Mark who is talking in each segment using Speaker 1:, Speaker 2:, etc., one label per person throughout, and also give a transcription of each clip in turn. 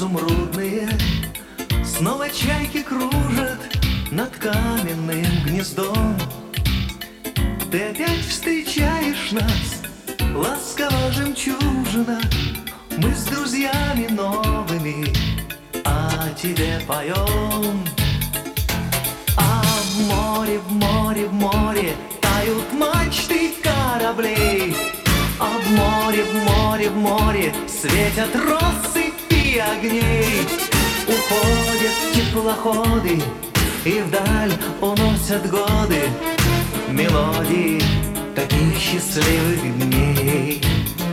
Speaker 1: изумрудные. Снова чайки кружат над каменным гнездом. Ты опять встречаешь нас, ласково жемчужина. Мы с друзьями новыми о тебе поем. А в море, в море, в море тают мачты кораблей. А в море, в море, в море светят россыпи огней. Уходят теплоходы и вдаль уносят годы мелодии таких счастливых дней.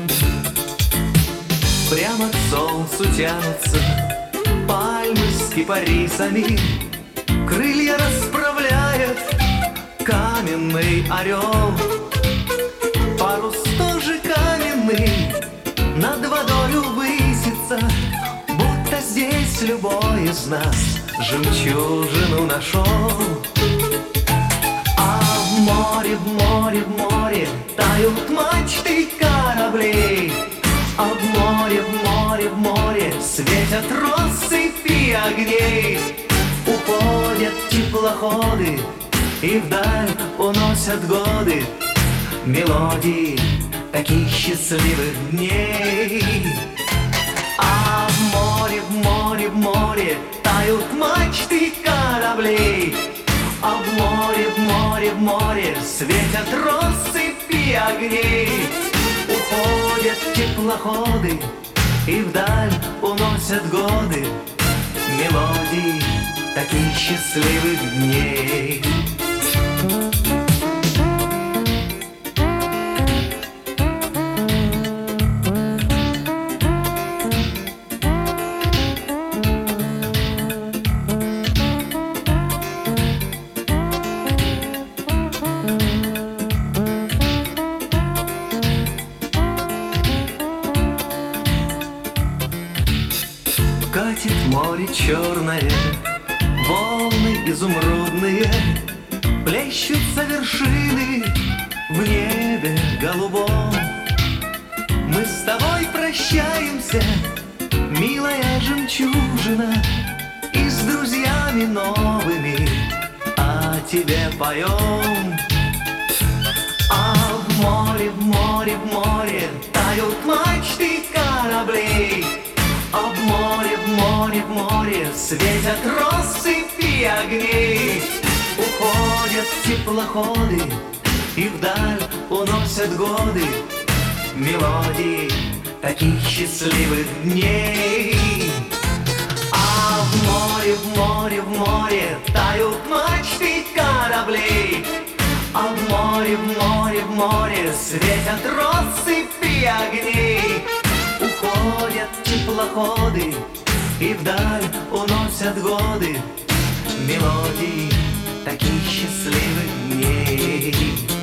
Speaker 1: Прямо к солнцу тянутся пальмы с кипарисами. Крылья расправляет каменный орел. Парус тоже каменный над водою высится, будто здесь любой из нас жемчужину нашел. А в море, в море, в море тают мачты кораблей. А в море, в море, в море светят россыпи огней. Уходят теплоходы и вдаль уносят годы мелодии таких счастливых дней. А в море, в море, в море тают мачты кораблей. А в море, в море, в море светят россыпи огней. Уходят теплоходы и вдаль уносят годы мелодии таких счастливых дней. Катит море черное, волны изумрудные, плещутся вершины в небе голубом. Мы с тобой прощаемся, милая жемчужина, и с друзьями новыми о тебе поем. А в море, в море, в море тают мачты кораблей. А в море, в море, в море светят россыпи огней. Уходят теплоходы и вдаль уносят годы мелодии таких счастливых дней. А в море, в море, в море тают мачты кораблей. А в море, в море, в море светят россыпи огней. Уходят теплоходы и вдаль уносят годы мелодии таких счастливых дней.